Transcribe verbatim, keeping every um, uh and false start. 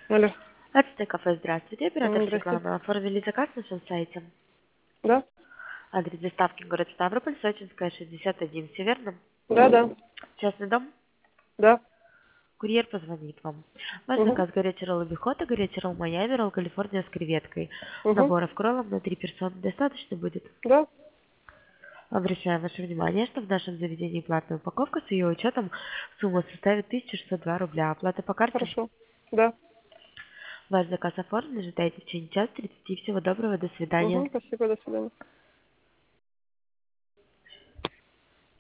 Алло. Ацтек кафе, здравствуйте. Оператор М, Здрасте. Светлана. Оформили заказ на нашем сайте. Да? Адрес доставки город Ставрополь, Сочинская, шестьдесят один. Все верно? Да, да. Частный дом. Да. Курьер позвонит вам. Ваш Угу. заказ горячий ролл Бихота, горячий ролл Майами, ролл Калифорния с креветкой. Угу. Наборов кроллов на три персоны достаточно будет? Да. Обращаем ваше внимание, что в нашем заведении платная упаковка с ее учетом сумма составит тысяча шестьсот два рубля. Оплата по карте. Хорошо. Да. Ваш заказ оформлен, ожидайте в течение часа тридцати. Всего доброго, до свидания. Угу. Спасибо. До свидания.